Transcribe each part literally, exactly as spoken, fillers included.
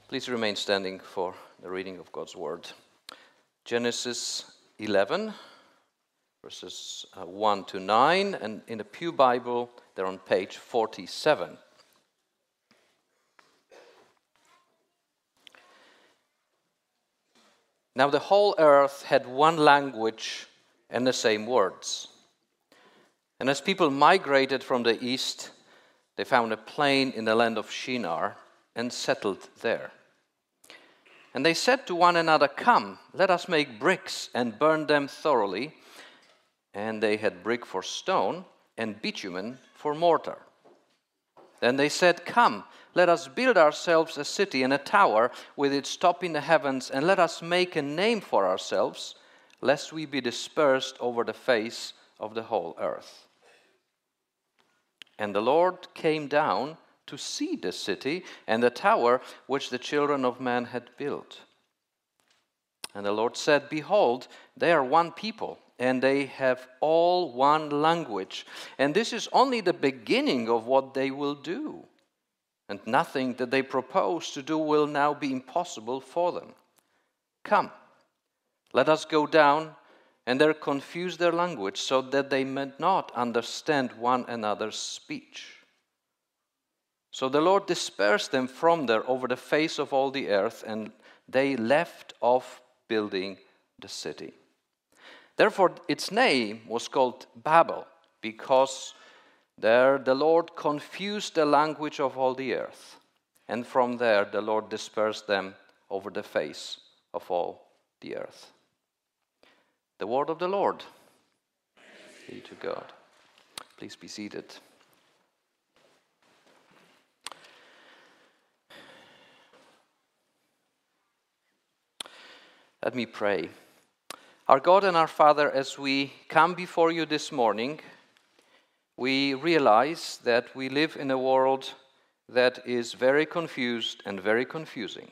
Please remain standing for the reading of God's Word. Genesis eleven, verses uh, one to nine, and in the Pew Bible, they're on page forty-seven. Now the whole earth had one language and the same words. And as people migrated from the east, they found a plain in the land of Shinar and settled there. And they said to one another, "Come, let us make bricks and burn them thoroughly." And they had brick for stone and bitumen for mortar. Then they said, "Come, let us build ourselves a city and a tower with its top in the heavens, and let us make a name for ourselves, lest we be dispersed over the face of the whole earth." And the Lord came down to see the city and the tower which the children of man had built. And the Lord said, "Behold, they are one people, and they have all one language. And this is only the beginning of what they will do. And nothing that they propose to do will now be impossible for them. Come, let us go down and there confuse their language, so that they may not understand one another's speech." So the Lord dispersed them from there over the face of all the earth, and they left off building the city. Therefore its name was called Babel, because there the Lord confused the language of all the earth. And from there the Lord dispersed them over the face of all the earth. The word of the Lord. Be to God. Please be seated. Let me pray. Our God and our Father, as we come before you this morning, we realize that we live in a world that is very confused and very confusing.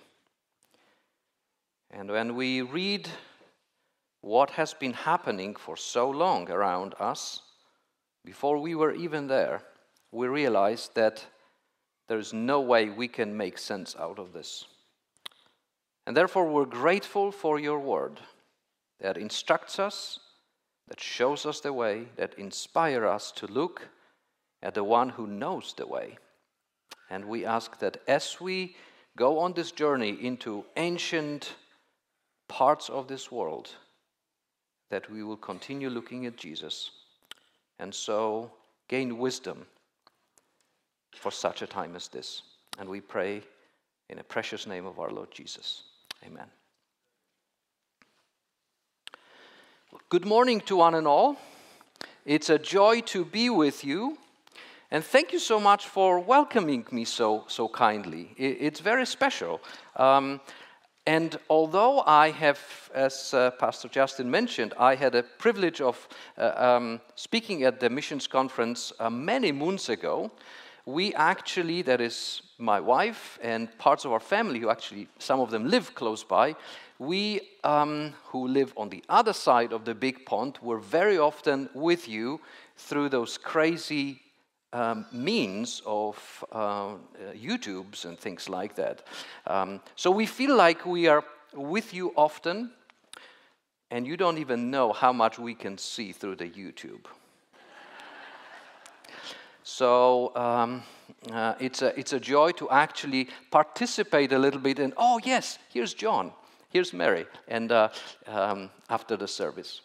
And when we read what has been happening for so long around us, before we were even there, we realize that there is no way we can make sense out of this. And therefore we're grateful for your word that instructs us, that shows us the way, that inspires us to look at the one who knows the way. And we ask that as we go on this journey into ancient parts of this world, that we will continue looking at Jesus and so gain wisdom for such a time as this. And we pray in the precious name of our Lord Jesus. Amen. Good morning to one and all. It's a joy to be with you. And thank you so much for welcoming me so, so kindly. It, it's very special. Um, and although I have, as uh, Pastor Justin mentioned, I had a privilege of uh, um, speaking at the missions conference uh, many moons ago, we actually, that is my wife and parts of our family who actually, some of them live close by, we um, who live on the other side of the big pond were very often with you through those crazy um, means of uh, YouTubes and things like that. Um, so we feel like we are with you often, and you don't even know how much we can see through the YouTube. So um, uh, it's a it's a joy to actually participate a little bit. And oh yes, here's John, here's Mary, and uh, um, after the service.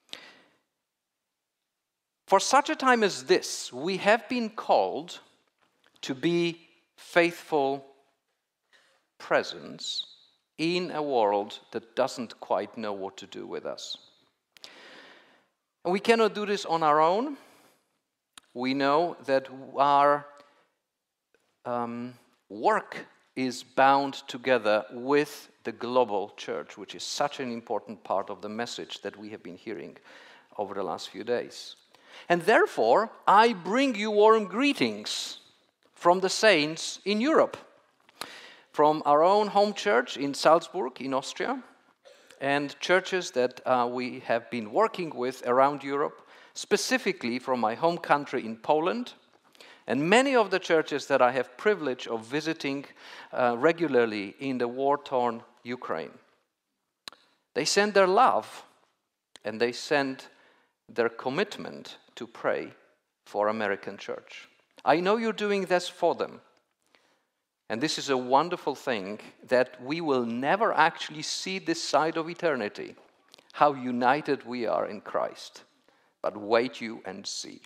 For such a time as this, we have been called to be faithful presence in a world that doesn't quite know what to do with us. And we cannot do this on our own. We know that our um, work is bound together with the global church, which is such an important part of the message that we have been hearing over the last few days. And therefore, I bring you warm greetings from the saints in Europe, from our own home church in Salzburg, in Austria, and churches that uh, we have been working with around Europe, specifically from my home country in Poland, And many of the churches that I have privilege of visiting uh, regularly in the war-torn Ukraine, they send their love and they send their commitment to pray for American church. I know you're doing this for them. And this is a wonderful thing that we will never actually see this side of eternity, how united we are in Christ. But wait you and see.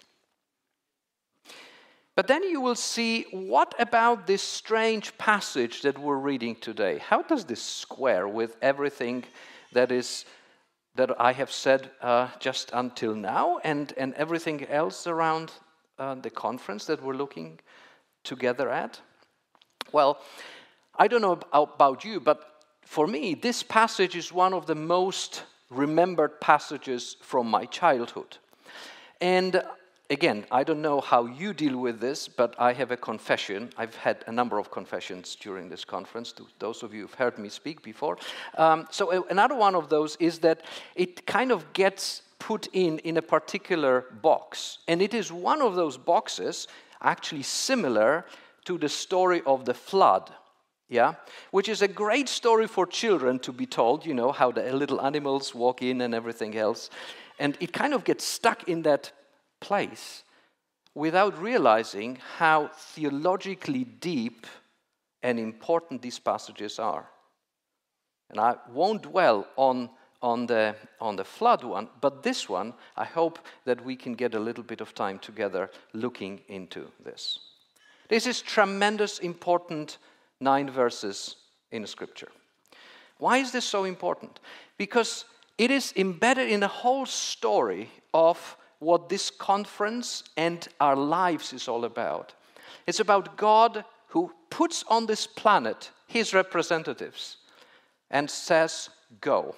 But then you will see, what about this strange passage that we're reading today? How does this square with everything that is that I have said uh, just until now, and, and everything else around uh, the conference that we're looking together at? Well, I don't know about you, but for me, this passage is one of the most remembered passages from my childhood. And again, I don't know how you deal with this, but I have a confession. I've had a number of confessions during this conference, to those of you who've heard me speak before. Um, so another one of those is that it kind of gets put in in a particular box. And it is one of those boxes actually similar to the story of the flood. Yeah, which is a great story for children to be told, you know, how the little animals walk in and everything else. And it kind of gets stuck in that place without realizing how theologically deep and important these passages are. And I won't dwell on, on, the, on the flood one, but this one, I hope that we can get a little bit of time together looking into this. This is tremendous, important nine verses in Scripture. Why is this so important? Because it is embedded in the whole story of what this conference and our lives is all about. It's about God who puts on this planet his representatives and says, go.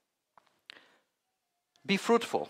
Be fruitful.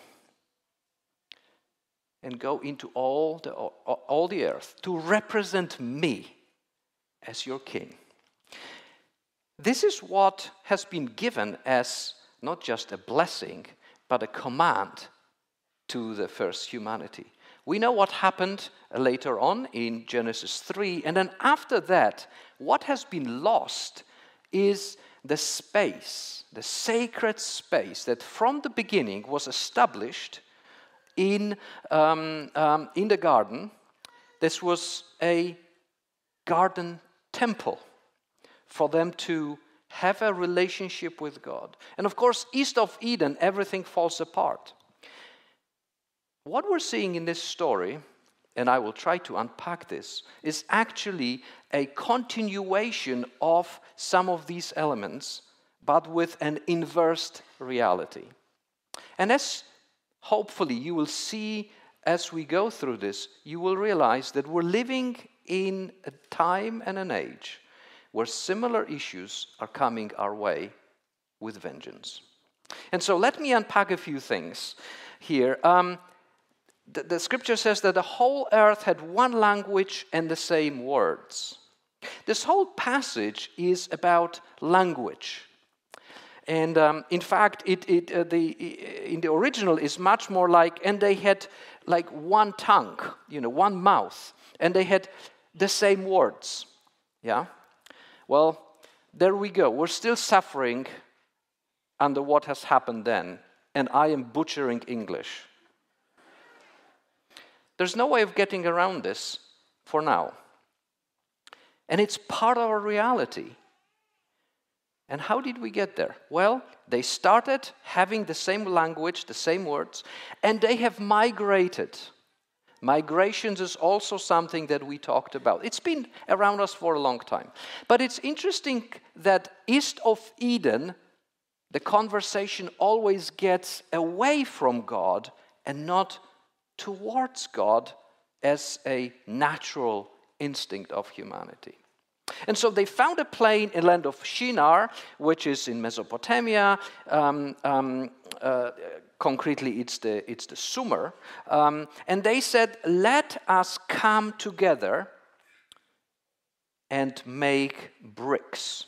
And go into all the, all the earth to represent me as your king. This is what has been given as not just a blessing, but a command to the first humanity. We know what happened later on in Genesis three, and then after that, what has been lost is the space, the sacred space that from the beginning was established in, um, um, in the garden. This was a garden temple for them to have a relationship with God. And of course, east of Eden, everything falls apart. What we're seeing in this story, and I will try to unpack this, is actually a continuation of some of these elements, but with an inversed reality. And as hopefully you will see as we go through this, you will realize that we're living in a time and an age where similar issues are coming our way with vengeance. And so let me unpack a few things here. Um, the, the scripture says that the whole earth had one language and the same words. This whole passage is about language. And um, in fact, it, it, uh, the, in the original is much more like, and they had like one tongue, you know, one mouth, and they had the same words. Yeah? Well, there we go. We're still suffering under what has happened then, and I am butchering English. There's no way of getting around this for now. And it's part of our reality. And how did we get there? Well, they started having the same language, the same words, and they have migrated. Migrations is also something that we talked about. It's been around us for a long time. But it's interesting that east of Eden, the conversation always gets away from God and not towards God as a natural instinct of humanity. And so they found a plain in the land of Shinar, which is in Mesopotamia. Um, um, uh, concretely, it's the, it's the Sumer. Um, and they said, let us come together and make bricks.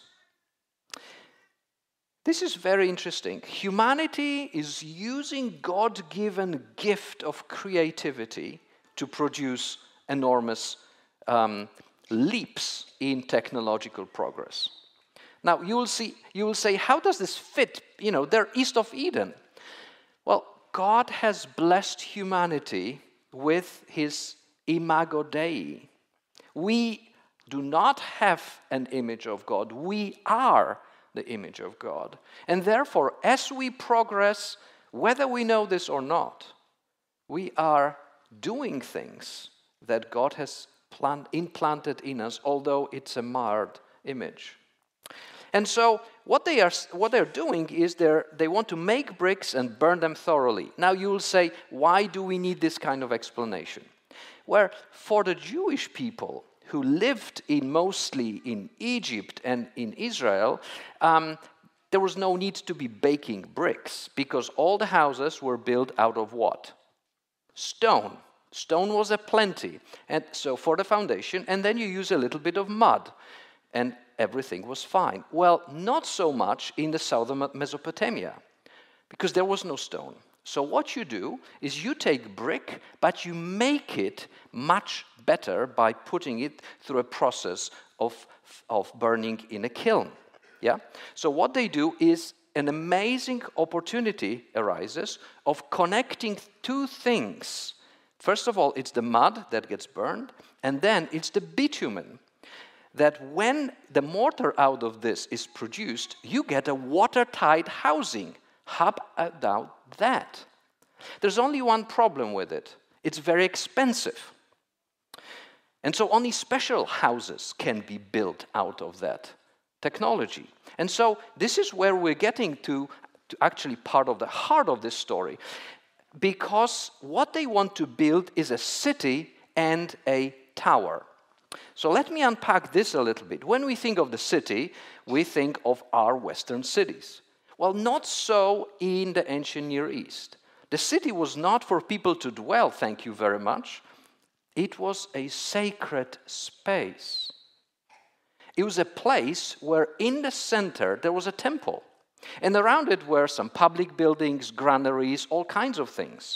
This is very interesting. Humanity is using God-given gift of creativity to produce enormous um, leaps in technological progress. Now, you will see, you will say, how does this fit? You know, they're east of Eden. Well, God has blessed humanity with his imago Dei. We do not have an image of God. We are the image of God. And therefore, as we progress, whether we know this or not, we are doing things that God has plant, implanted in us, although it's a marred image. And so what they are what they're doing is they're, they want to make bricks and burn them thoroughly. Now you will say, why do we need this kind of explanation? Where for the Jewish people who lived in mostly in Egypt and in Israel, um, there was no need to be baking bricks because all the houses were built out of what? Stone. Stone was a plenty, and so for the foundation, and then you use a little bit of mud, and everything was fine. Well, not so much in the southern Mesopotamia, because there was no stone. So what you do is you take brick, but you make it much better by putting it through a process of, of burning in a kiln. Yeah? So what they do is an amazing opportunity arises of connecting two things. First of all, it's the mud that gets burned, and then it's the bitumen. That when the mortar out of this is produced, you get a watertight housing. How about that? There's only one problem with it. It's very expensive. And so only special houses can be built out of that technology. And so this is where we're getting to, to actually part of the heart of this story. Because what they want to build is a city and a tower. So let me unpack this a little bit. When we think of the city, we think of our Western cities. Well, not so in the ancient Near East. The city was not for people to dwell, thank you very much. It was a sacred space. It was a place where in the center there was a temple. And around it were some public buildings, granaries, all kinds of things.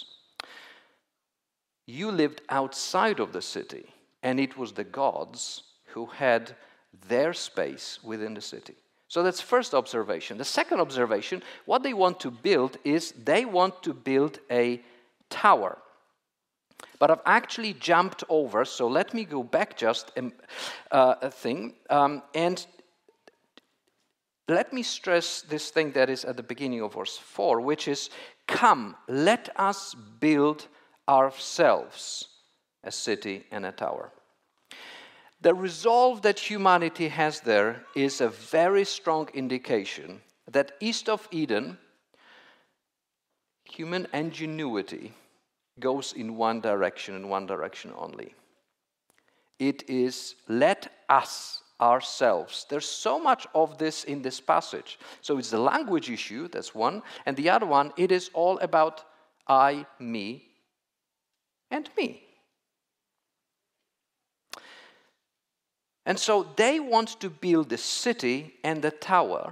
You lived outside of the city. And it was the gods who had their space within the city. So that's first observation. The second observation, what they want to build is they want to build a tower. But I've actually jumped over, so let me go back just um, uh, a thing. Um, and let me stress this thing that is at the beginning of verse four, which is, come, let us build ourselves a city and a tower. The resolve that humanity has there is a very strong indication that east of Eden, human ingenuity goes in one direction and one direction only. It is, let us ourselves. There's so much of this in this passage. So it's the language issue, that's one. And the other one, it is all about I, me, and me. And so they want to build the city and the tower.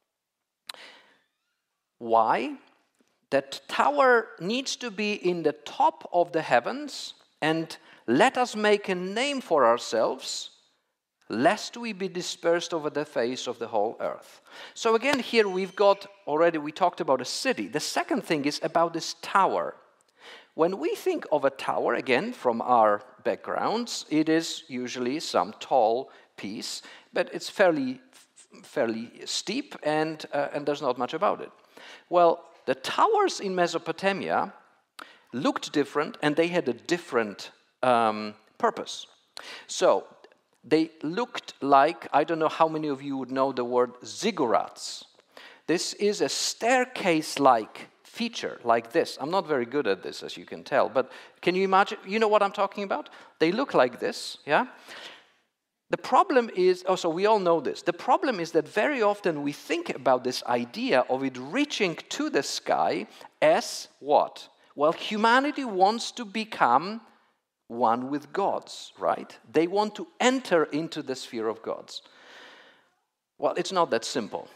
Why? That tower needs to be in the top of the heavens, and let us make a name for ourselves, lest we be dispersed over the face of the whole earth. So again, here we've got, already we talked about a city. The second thing is about this tower. When we think of a tower, again, from our backgrounds, it is usually some tall piece, but it's fairly, fairly steep, and, uh, and there's not much about it. Well, the towers in Mesopotamia looked different, and they had a different um, purpose. So they looked like, I don't know how many of you would know the word ziggurats. This is a staircase-like feature, like this. I'm not very good at this, as you can tell, but can you imagine? You know what I'm talking about? They look like this, yeah? The problem is, oh, so we all know this. The problem is that very often we think about this idea of it reaching to the sky as what? Well, humanity wants to become one with gods, right? They want to enter into the sphere of gods. Well, it's not that simple.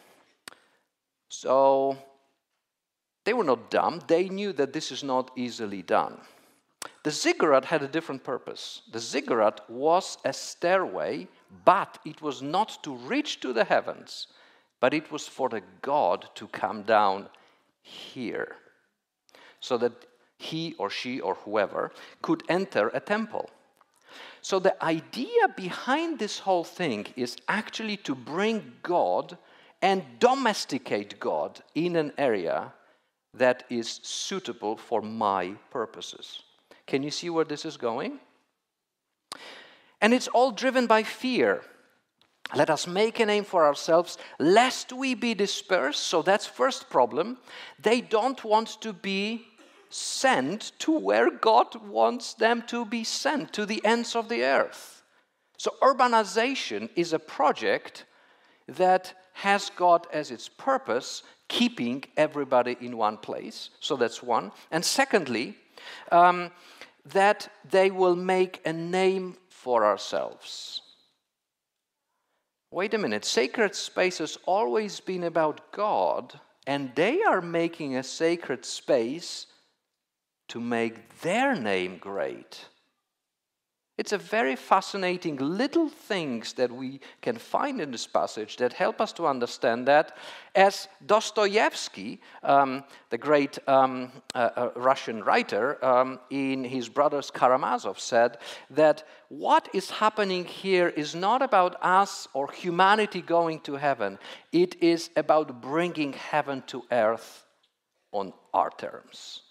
So they were not dumb. They knew that this is not easily done. The ziggurat had a different purpose. The ziggurat was a stairway, but it was not to reach to the heavens, but it was for the God to come down here, so that he or she or whoever could enter a temple. So the idea behind this whole thing is actually to bring God and domesticate God in an area that is suitable for my purposes. Can you see where this is going? And it's all driven by fear. Let us make a name for ourselves, lest we be dispersed. So that's first problem. They don't want to be sent to where God wants them to be sent, to the ends of the earth. So urbanization is a project that has God as its purpose, keeping everybody in one place. So that's one. And secondly, um, that they will make a name for ourselves. Wait a minute, sacred space has always been about God, and they are making a sacred space to make their name great. It's a very fascinating little things that we can find in this passage that help us to understand that. As Dostoevsky, um, the great um, uh, uh, Russian writer, um, in his Brothers Karamazov said that what is happening here is not about us or humanity going to heaven. It is about bringing heaven to earth on our terms.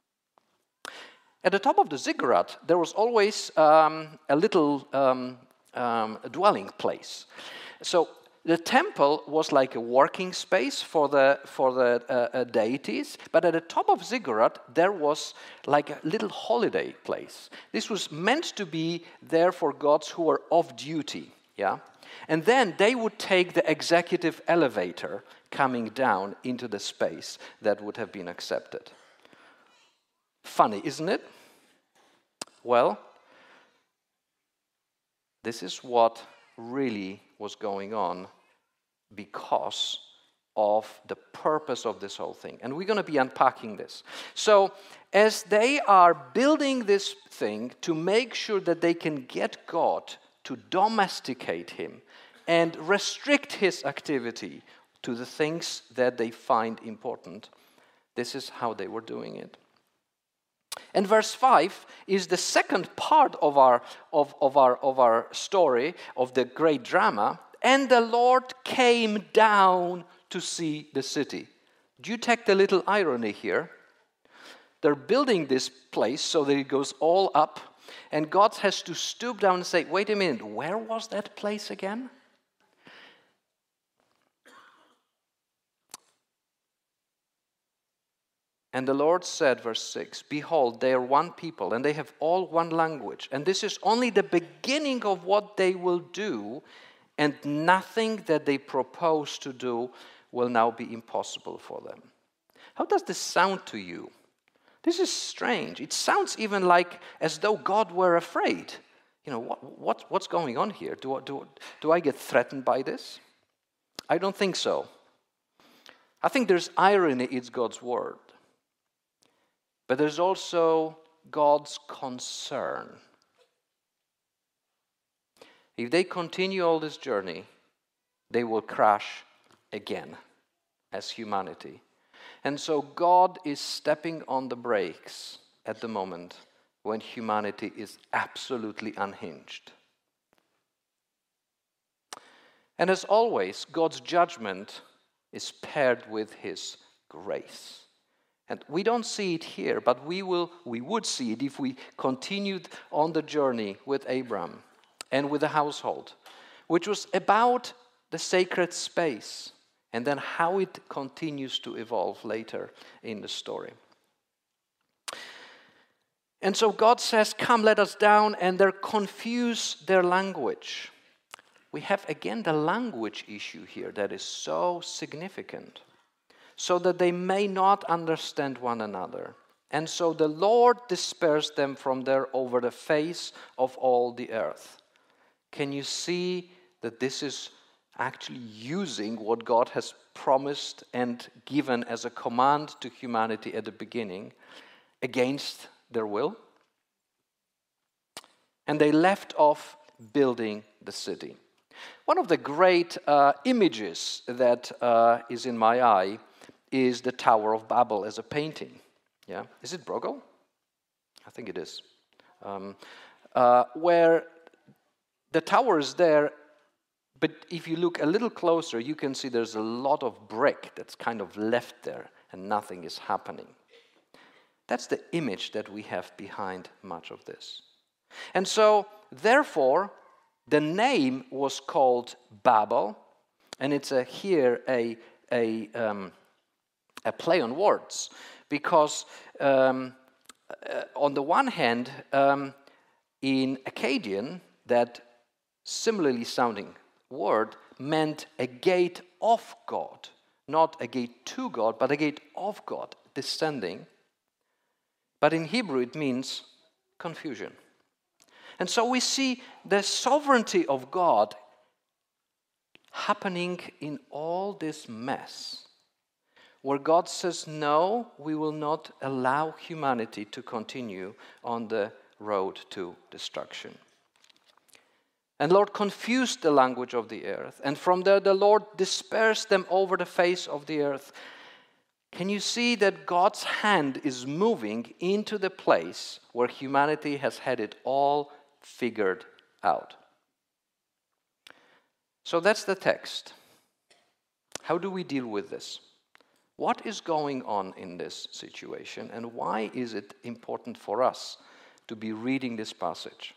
At the top of the ziggurat, there was always um, a little um, um, dwelling place. So the temple was like a working space for the for the uh, uh, deities, but at the top of ziggurat there was like a little holiday place. This was meant to be there for gods who were off duty, yeah. And then they would take the executive elevator coming down into the space that would have been accepted. Funny, isn't it? Well, this is what really was going on because of the purpose of this whole thing. And we're going to be unpacking this. So, as they are building this thing to make sure that they can get God to domesticate him and restrict his activity to the things that they find important, this is how they were doing it. And verse five is the second part of our, of, of, our, of our story, of the great drama. And the Lord came down to see the city. Do you take the little irony here? They're building this place so that it goes all up. And God has to stoop down and say, wait a minute, where was that place again? And the Lord said, verse six, behold, they are one people, and they have all one language. And this is only the beginning of what they will do, and nothing that they propose to do will now be impossible for them. How does this sound to you? This is strange. It sounds even like as though God were afraid. You know, what, what, what's going on here? Do, do, do I get threatened by this? I don't think so. I think there's irony in God's word. But there's also God's concern. If they continue all this journey, they will crash again as humanity. And so God is stepping on the brakes at the moment when humanity is absolutely unhinged. And as always, God's judgment is paired with his grace. And we don't see it here, but we will, we would see it if we continued on the journey with Abram and with the household, which was about the sacred space and then how it continues to evolve later in the story. And so God says, come, let us down, and they're confused their language. We have again the language issue here that is so significant. So that they may not understand one another. And so the Lord dispersed them from there over the face of all the earth. Can you see that this is actually using what God has promised and given as a command to humanity at the beginning against their will? and they left off building the city. One of the great uh, images that uh, is in my eye is the Tower of Babel as a painting. Yeah, is it Bruegel? I think it is. Um, uh, where the tower is there, but if you look a little closer, you can see there's a lot of brick that's kind of left there, and nothing is happening. That's the image that we have behind much of this. And so, therefore, the name was called Babel, and it's a, here a, a, um, a play on words, because um, uh, on the one hand, um, in Akkadian, that similarly sounding word meant a gate of God, not a gate to God, but a gate of God, descending. But in Hebrew it means confusion. And so we see the sovereignty of God happening in all this mess, where God says, no, we will not allow humanity to continue on the road to destruction. And Lord confused the language of the earth, and from there the Lord dispersed them over the face of the earth. Can you see that God's hand is moving into the place where humanity has had it all figured out? So that's the text. How do we deal with this? What is going on in this situation, and why is it important for us to be reading this passage?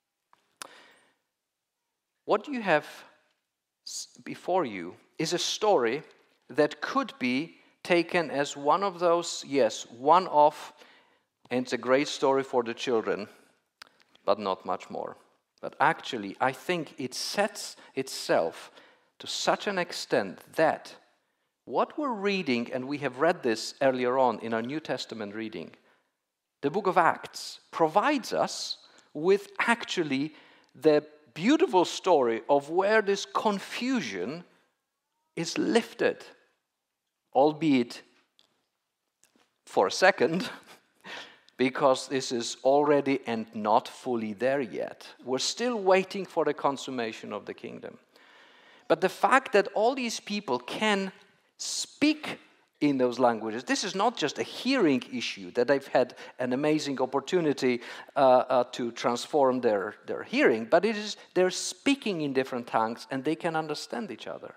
What you have before you is a story that could be taken as one of those, yes, one-off, and it's a great story for the children, but not much more. But actually, I think it sets itself to such an extent that what we're reading, and we have read this earlier on in our New Testament reading, the book of Acts provides us with actually the beautiful story of where this confusion is lifted, albeit for a second, because this is already and not fully there yet. We're still waiting for the consummation of the kingdom. But the fact that all these people can speak in those languages, this is not just a hearing issue, that they've had an amazing opportunity uh, uh, to transform their, their hearing, but it is they're speaking in different tongues and they can understand each other.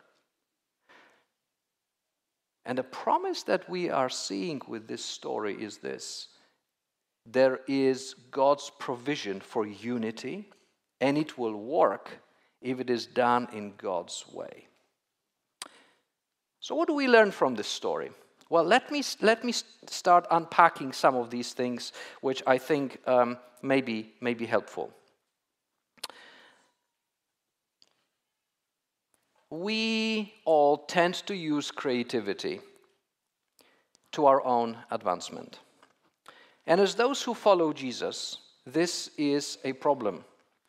And the promise that we are seeing with this story is this: there is God's provision for unity, and it will work if it is done in God's way. So what do we learn from this story? Well, let me, let me start unpacking some of these things, which I think um, may be, may be helpful. We all tend to use creativity to our own advancement. And as those who follow Jesus, this is a problem.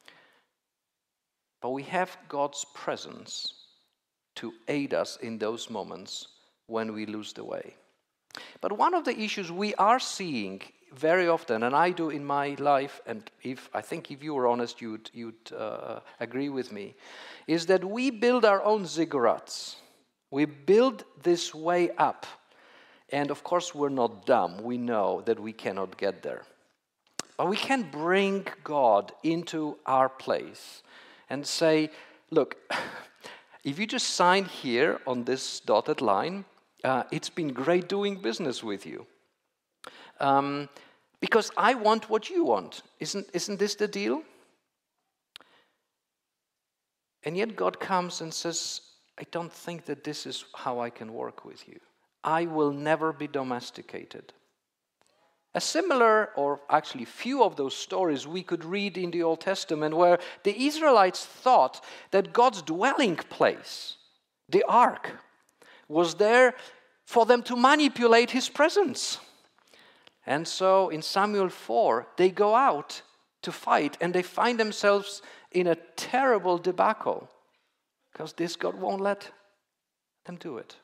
But we have God's presence to aid us in those moments when we lose the way. But one of the issues we are seeing very often, and I do in my life, and if I think if you were honest, you'd, you'd uh, agree with me, is that we build our own ziggurats. We build this way up. And of course, we're not dumb. We know that we cannot get there. But we can bring God into our place and say, look, if you just sign here on this dotted line, uh, it's been great doing business with you. Um, because I want what you want. Isn't, isn't this the deal? And yet God comes and says, I don't think that this is how I can work with you. I will never be domesticated. A similar, or actually few of those stories we could read in the Old Testament, where the Israelites thought that God's dwelling place, the ark, was there for them to manipulate his presence. And so in Samuel four, they go out to fight and they find themselves in a terrible debacle because this God won't let them do it.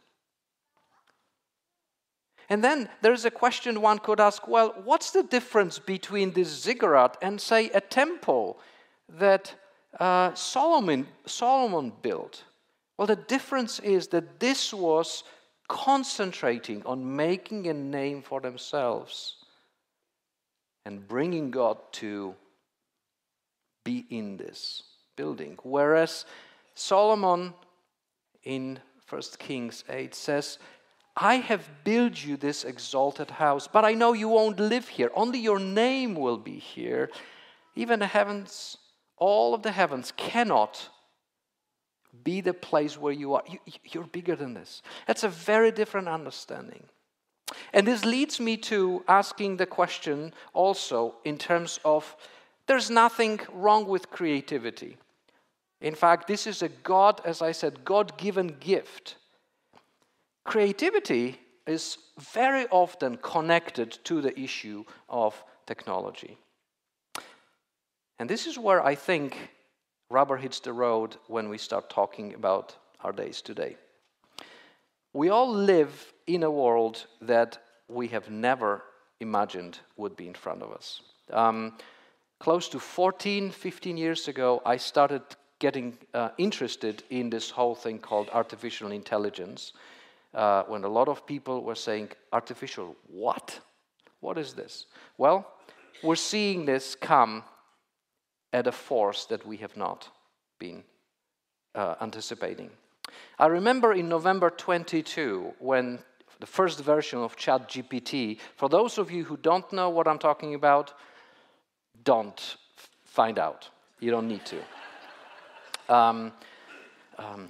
And then there's a question one could ask, well, what's the difference between this ziggurat and, say, a temple that uh, Solomon, Solomon built? Well, the difference is that this was concentrating on making a name for themselves and bringing God to be in this building. Whereas Solomon in First Kings eight says, I have built you this exalted house, but I know you won't live here. Only your name will be here. Even the heavens, all of the heavens cannot be the place where you are. You, you're bigger than this. That's a very different understanding. And this leads me to asking the question also in terms of there's nothing wrong with creativity. In fact, this is a God, as I said, God-given gift. Creativity is very often connected to the issue of technology. And this is where I think rubber hits the road when we start talking about our days today. We all live in a world that we have never imagined would be in front of us. Um, close to fourteen, fifteen years ago, I started getting uh, interested in this whole thing called artificial intelligence, uh, when a lot of people were saying, artificial what? What is this? Well, we're seeing this come at a force that we have not been uh, anticipating. I remember in November twenty-two, when the first version of ChatGPT, for those of you who don't know what I'm talking about, don't f- find out. You don't need to. Um, um,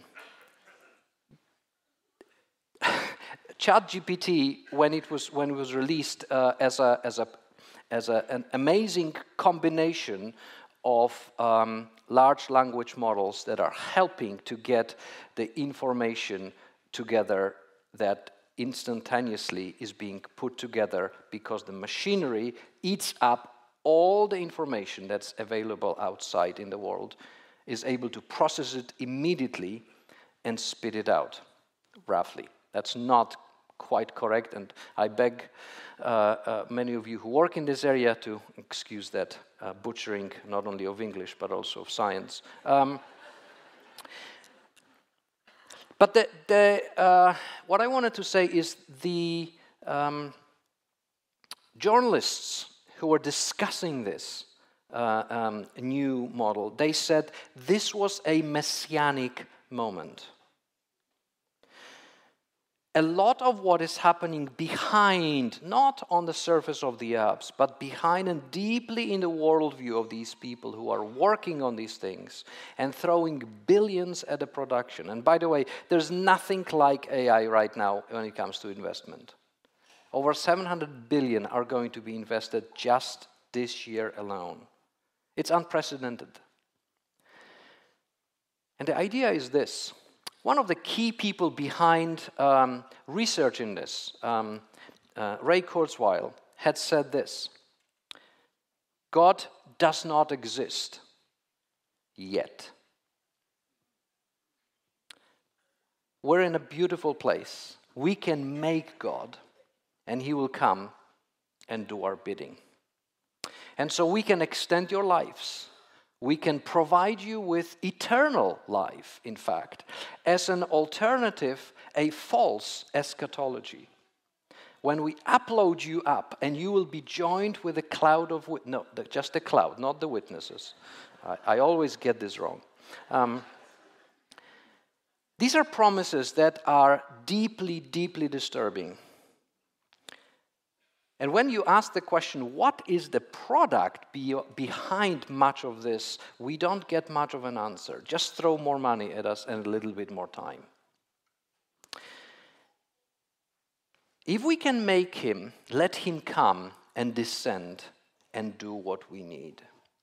ChatGPT, when it was when it was released uh, as a as a as a, an amazing combination of um, large language models that are helping to get the information together that instantaneously is being put together because the machinery eats up all the information that's available outside in the world, is able to process it immediately and spit it out, roughly. That's not quite correct, and I beg uh, uh, many of you who work in this area to excuse that uh, butchering, not only of English, but also of science. Um, but the, the, uh, what I wanted to say is the um, journalists who were discussing this uh, um, new model, they said this was a messianic moment. A lot of what is happening behind, not on the surface of the apps, but behind and deeply in the worldview of these people who are working on these things and throwing billions at the production. And by the way, there's nothing like A I right now when it comes to investment. Over seven hundred billion are going to be invested just this year alone. It's unprecedented. And the idea is this. One of the key people behind um, research in this, um, uh, Ray Kurzweil, had said this: God does not exist yet. We're in a beautiful place. We can make God, and He will come and do our bidding. And so we can extend your lives. We can provide you with eternal life, in fact, as an alternative, a false eschatology. When we upload you up, and you will be joined with a cloud of witnesses, no, the, just a cloud, not the witnesses. I, I always get this wrong. Um, these are promises that are deeply, deeply disturbing. And when you ask the question, what is the product be- behind much of this, we don't get much of an answer. Just throw more money at us and a little bit more time. If we can make Him, let Him come and descend and do what we need.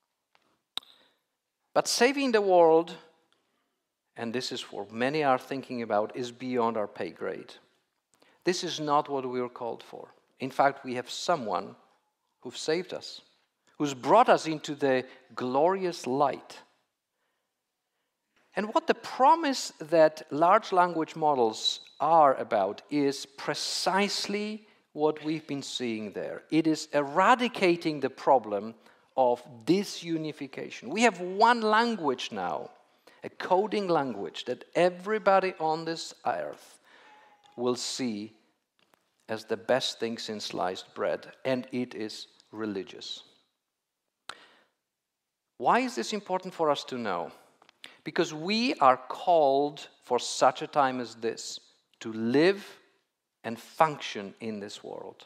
But saving the world, and this is what many are thinking about, is beyond our pay grade. This is not what we were called for. In fact, we have someone who's saved us, who's brought us into the glorious light. And what the promise that large language models are about is precisely what we've been seeing there. It is eradicating the problem of disunification. We have one language now, a coding language that everybody on this earth will see as the best thing since sliced bread, and it is religious. Why is this important for us to know? Because we are called for such a time as this to live and function in this world.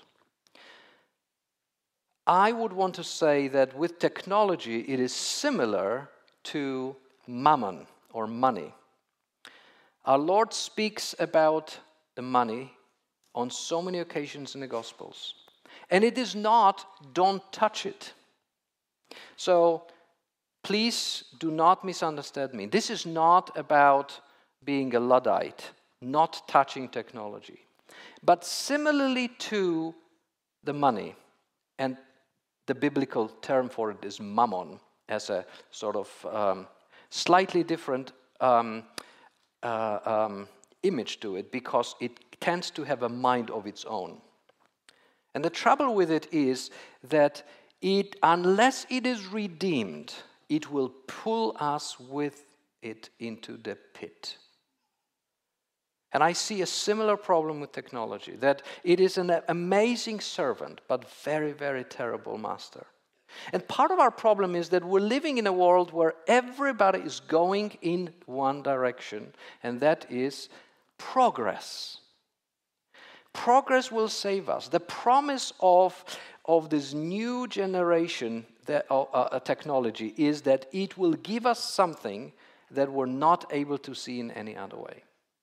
I would want to say that with technology, it is similar to mammon or money. Our Lord speaks about the money on so many occasions in the Gospels. And it is not, don't touch it. So please do not misunderstand me. This is not about being a Luddite, not touching technology. But similarly to the money, and the biblical term for it is mammon, as a sort of um, slightly different um, uh, um, image to it, because it tends to have a mind of its own. And the trouble with it is that it, unless it is redeemed, it will pull us with it into the pit. And I see a similar problem with technology, that it is an amazing servant, but very, very terrible master. And part of our problem is that we're living in a world where everybody is going in one direction, and that is progress. Progress will save us. The promise of, of this new generation that, uh, uh, technology is that it will give us something that we're not able to see in any other way.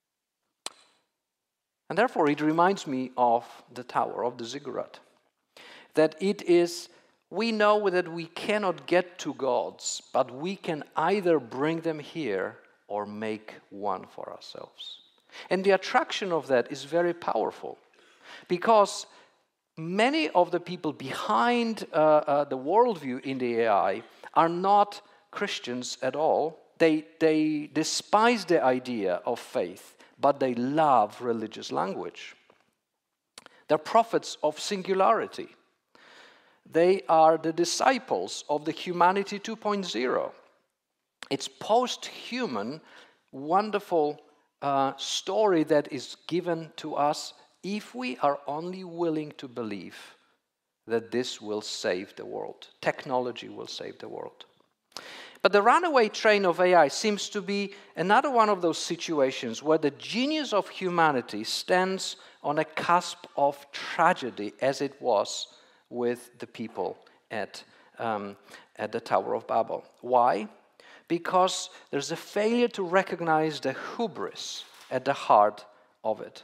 And therefore, it reminds me of the tower, of the ziggurat. That it is, we know that we cannot get to gods, but we can either bring them here or make one for ourselves. And the attraction of that is very powerful, because many of the people behind uh, uh, the worldview in the A I are not Christians at all. They, they despise the idea of faith, but they love religious language. They're prophets of singularity. They are the disciples of the humanity two point oh. It's post-human, wonderful uh, story that is given to us if we are only willing to believe that this will save the world. Technology will save the world. But the runaway train of A I seems to be another one of those situations where the genius of humanity stands on a cusp of tragedy, as it was with the people at, um, at the Tower of Babel. Why? Because there's a failure to recognize the hubris at the heart of it.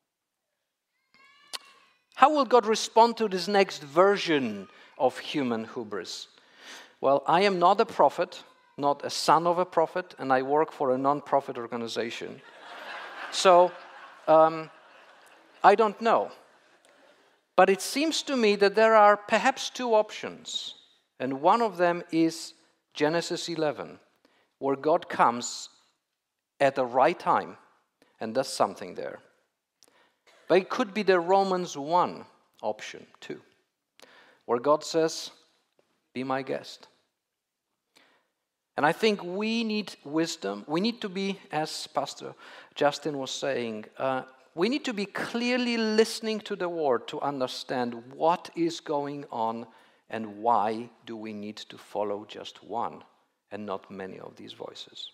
How will God respond to this next version of human hubris? Well, I am not a prophet, not a son of a prophet, and I work for a non-profit organization. So, um, I don't know. But it seems to me that there are perhaps two options, and one of them is Genesis eleven, where God comes at the right time and does something there. But it could be the Romans one option too, where God says, be my guest. And I think we need wisdom. We need to be, as Pastor Justin was saying, uh, we need to be clearly listening to the word to understand what is going on and why do we need to follow just one and not many of these voices.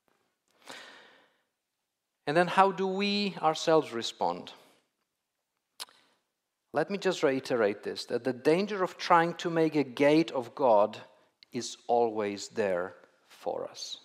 And then how do we ourselves respond? Let me just reiterate this, that the danger of trying to make a gate of God is always there for us.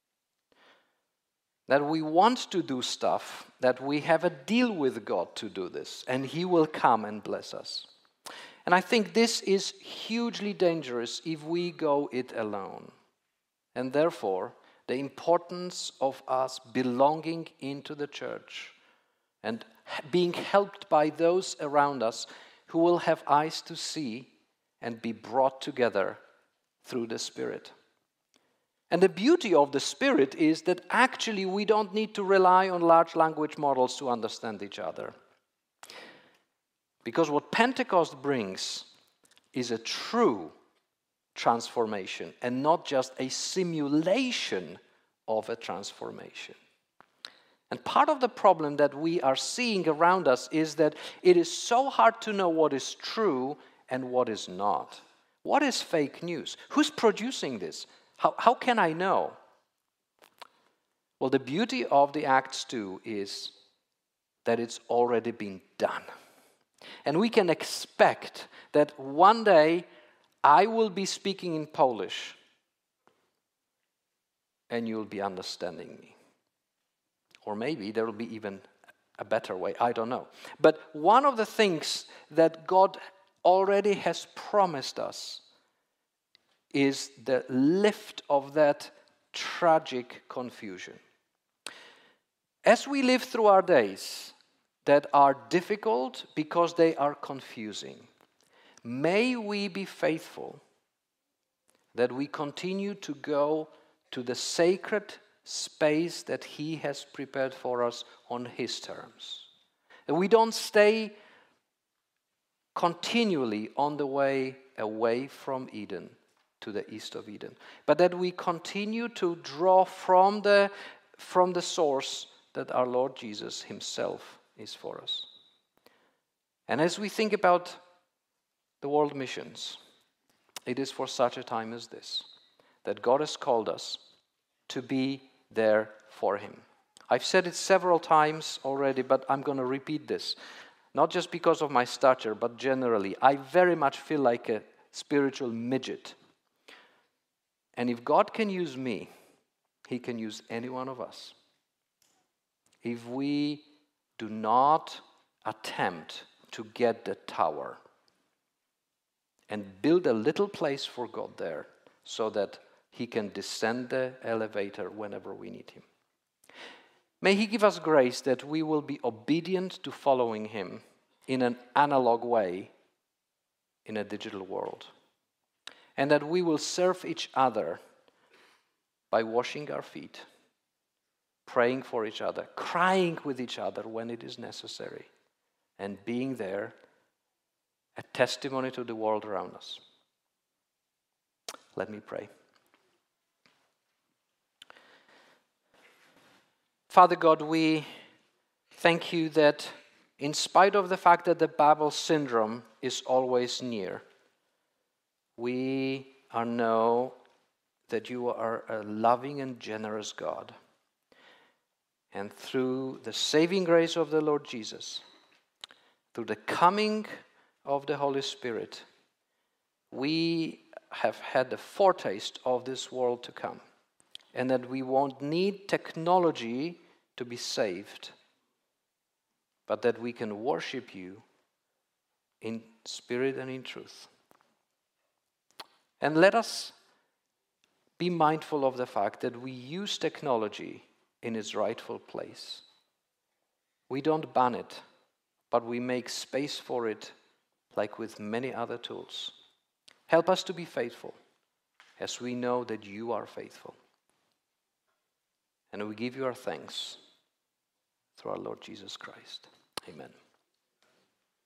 That we want to do stuff, that we have a deal with God to do this, and He will come and bless us. And I think this is hugely dangerous if we go it alone. And therefore, the importance of us belonging into the church and being helped by those around us who will have eyes to see and be brought together through the Spirit. And the beauty of the Spirit is that actually we don't need to rely on large language models to understand each other. Because what Pentecost brings is a true transformation and not just a simulation of a transformation. And part of the problem that we are seeing around us is that it is so hard to know what is true and what is not. What is fake news? Who's producing this? How, how can I know? Well, the beauty of the Acts two is that it's already been done. And we can expect that one day I will be speaking in Polish and you'll be understanding me. Or maybe there will be even a better way, I don't know. But one of the things that God already has promised us is the lift of that tragic confusion. As we live through our days that are difficult because they are confusing, may we be faithful that we continue to go to the sacred space that He has prepared for us on His terms. And we don't stay continually on the way away from Eden to the east of Eden, but that we continue to draw from the, from the source that our Lord Jesus Himself is for us. And as we think about the world missions, it is for such a time as this that God has called us to be there for Him. I've said it several times already, but I'm going to repeat this. Not just because of my stature, but generally. I very much feel like a spiritual midget. And if God can use me, He can use any one of us. If we do not attempt to get the tower and build a little place for God there so that He can descend the elevator whenever we need Him. May He give us grace that we will be obedient to following Him in an analog way in a digital world. And that we will serve each other by washing our feet, praying for each other, crying with each other when it is necessary, and being there, a testimony to the world around us. Let me pray. Father God, we thank You that in spite of the fact that the Babel syndrome is always near, we are know that You are a loving and generous God. And through the saving grace of the Lord Jesus, through the coming of the Holy Spirit, we have had the foretaste of this world to come. And that we won't need technology to be saved, but that we can worship You in spirit and in truth. And let us be mindful of the fact that we use technology in its rightful place. We don't ban it, but we make space for it like with many other tools. Help us to be faithful as we know that You are faithful. And we give You our thanks through our Lord Jesus Christ. Amen.